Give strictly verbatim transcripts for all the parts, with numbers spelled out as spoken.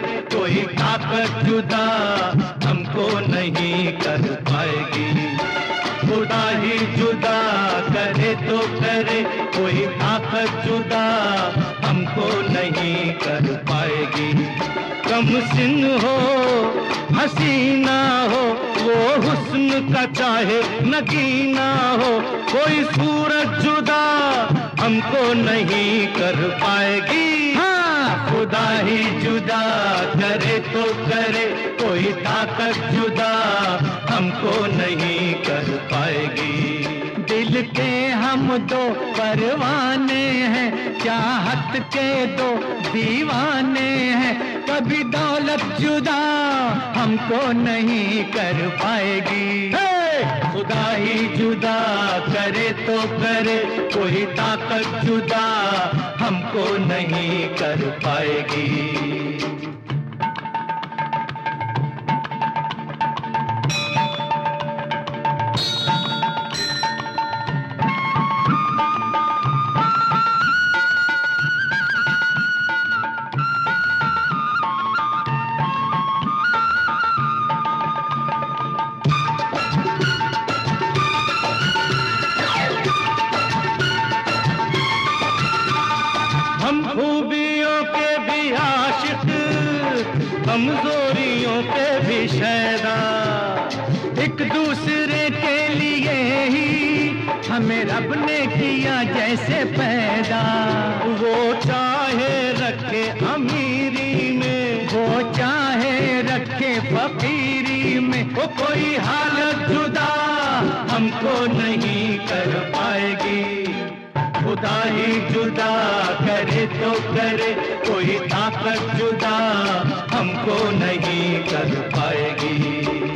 कोई ताकत जुदा हमको नहीं कर पाएगी। खुदा ही जुदा करे तो करे, कोई ताकत जुदा हमको नहीं कर पाएगी। कम सिन हो हसीना हो, वो हुस्न का चाहे नगीना हो, कोई सूरत जुदा हमको नहीं कर पाएगी। हाँ, खुदा ही जुदा करे तो करे, कोई ताकत जुदा हमको नहीं कर पाएगी। दिल के हम दो परवाने हैं, चाहत के दो दीवाने हैं, कभी दौलत जुदा हमको नहीं कर पाएगी। खुदा ही जुदा करे तो करे, कोई ताकत जुदा हमको नहीं कर पाएगी। हम खूबियों के भी आशिक, कमजोरियों के भी शैदा, एक दूसरे के लिए ही हमें रब ने किया जैसे पैदा। वो चाहे रखे अमीरी में, वो चाहे रखे फकीरी में, वो कोई हालत जुदा हमको नहीं कर पाएगी। खुदा ही जुदा करे तो करे, कोई ताकत जुदा हमको नहीं कर पाएगी।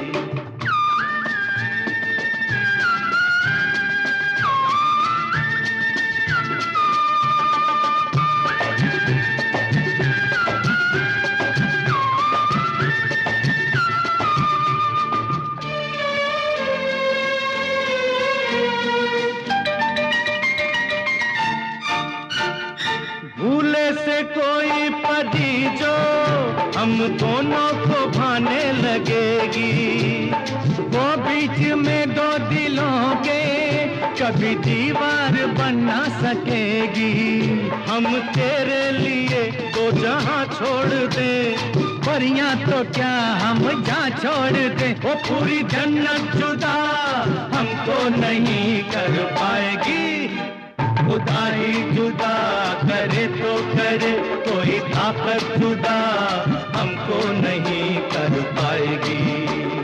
भूले से कोई पदी जो हम दोनों को भाने लगेगी, वो बीच में दो दिलों के कभी दीवार बन ना सकेगी। हम तेरे लिए तो जहां छोड़ दे, परियां तो क्या हम जा छोड़ दे, वो पूरी जन्नत जुदा हमको नहीं कर पाएगी। खुदा ही जुदा करे तो करे, कोई ताकत जुदा हमको नहीं कर पाएगी।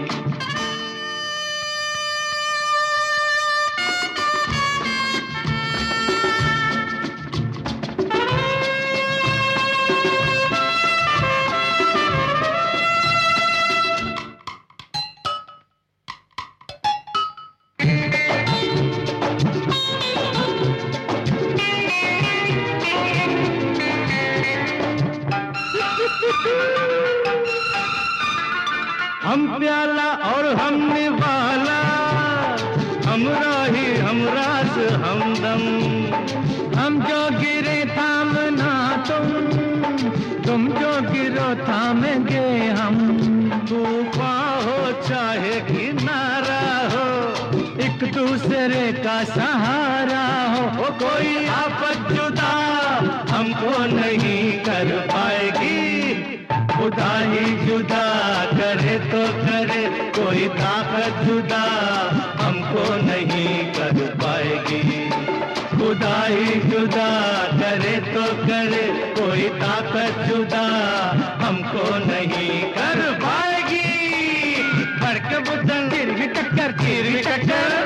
हम प्याला और हम निवाला, हमरा ही हमराज हमदम, हम जो गिरे थामना तुम, तुम जो गिरो थामेंगे हम। तूफान हो चाहे किनारा हो, एक दूसरे का सहारा हो, वो कोई आफत जुदा हमको नहीं कर पाएगी। खुदा ही जुदा करे तो करे, कोई ताकत जुदा हमको नहीं कर पाएगी। खुदा ही जुदा करे तो करे, कोई ताकत जुदा हमको नहीं कर पाएगी। बड़के बुद्धन गिर टक्कर गिर टक्कर